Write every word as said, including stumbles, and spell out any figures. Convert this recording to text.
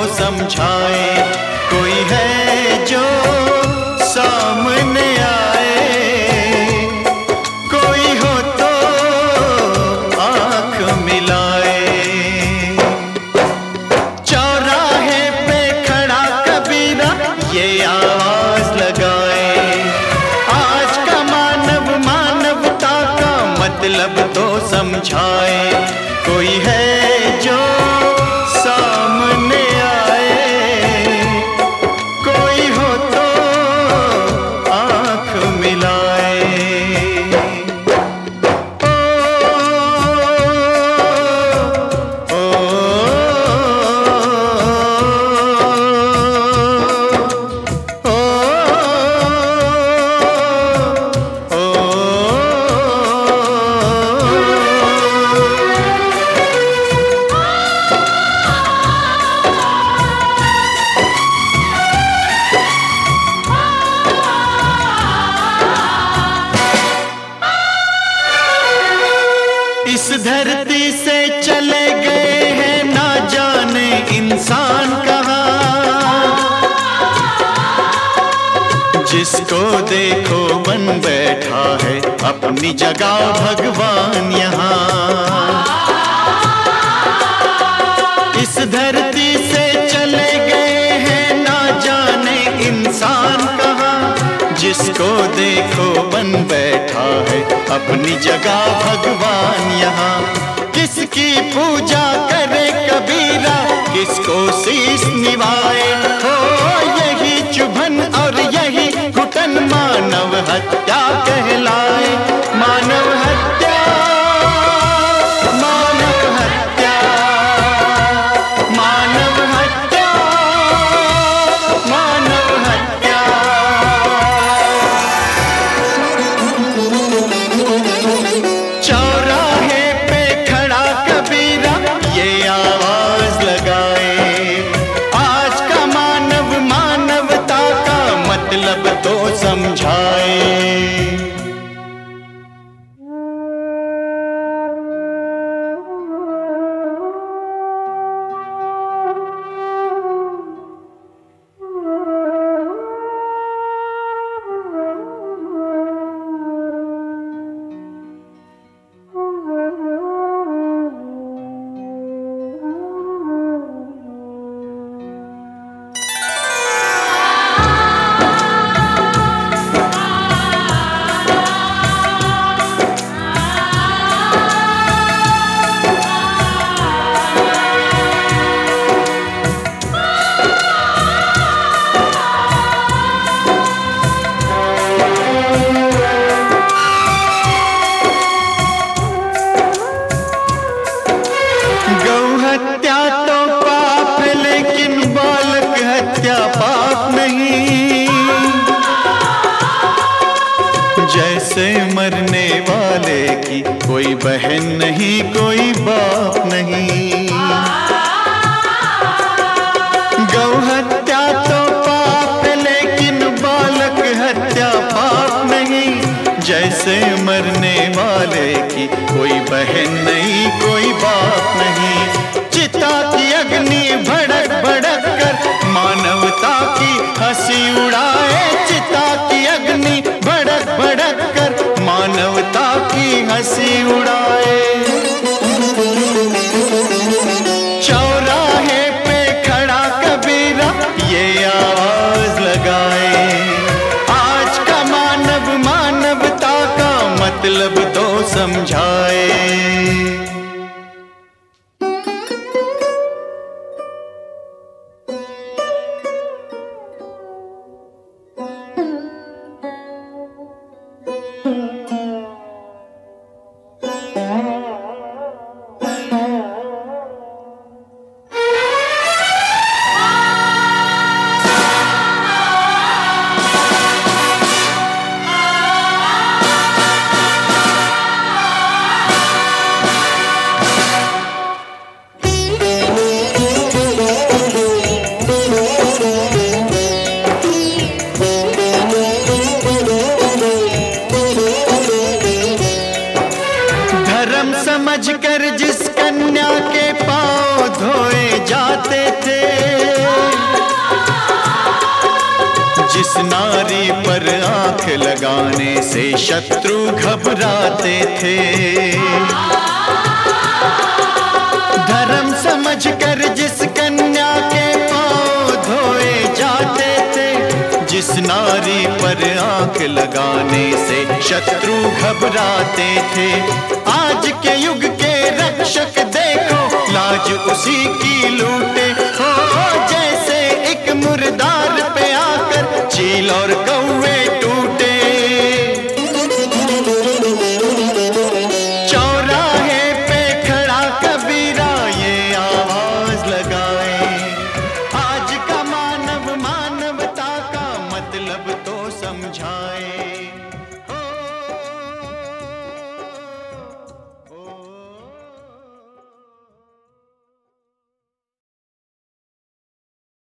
समझाए, कोई है जो सामने आए, कोई हो तो आंख मिलाए। चौराहे पे खड़ा कबीरा ये आवाज लगाए, आज का मानव मानवता का मतलब तो समझाए, कोई है जो सामने आए, कोई हो तो आंख मिलाए। ओ, ओ, ओ, ओ, इस धरती से चले गए हैं ना जाने इंसान कहाँ, जिसको देखो बन बैठा है अपनी जगह भगवान यहाँ। इस धरती से चले गए हैं ना जाने इंसान कहाँ, जिसको देखो बन बैठा है अपनी जगह भगवान यहाँ। किसकी पूजा करे कबीरा, किसको शीश निभाए, हो यही चुभन और यही घुटन मानव हत्या कहलाए। मानव हत्या, मानव हत्या, मानव हत्या, मानव हत्या। चौराहे पे खड़ा कबीरा ये आवाज लगाए, आज का मानव मानवता का मतलब तो समझाए। हत्या तो पाप है लेकिन बालक हत्या पाप नहीं, जैसे मरने वाले की कोई बहन नहीं कोई बाप नहीं। गौ हत्या तो पाप है लेकिन बालक हत्या पाप नहीं, जैसे मरने वाले की कोई बहन नहीं कोई बाप नहीं। चिता की अग्नि भड़क भड़क कर मानवता की हंसी उड़ाए, चिता की अग्नि भड़क भड़क कर मानवता की हंसी उड़ाए। चौराहे पे खड़ा कबीरा ये आवाज लगाए, आज का मानव मानवता का मतलब तो समझाए। जिस नारी पर आंख लगाने से शत्रु घबराते थे। धर्म समझकर जिस कन्या के पांव धोए जाते थे, जिस नारी पर आंख लगाने से शत्रु घबराते थे। आज के युग के रक्षक देखो, लाज उसी की लूटे हो। जैसे एक मुर्दार पे आकर चील और कौवे टूटे। चौराहे पे खड़ा कबीरा ये आवाज लगाए, आज का मानव मानवता का मतलब तो समझाए।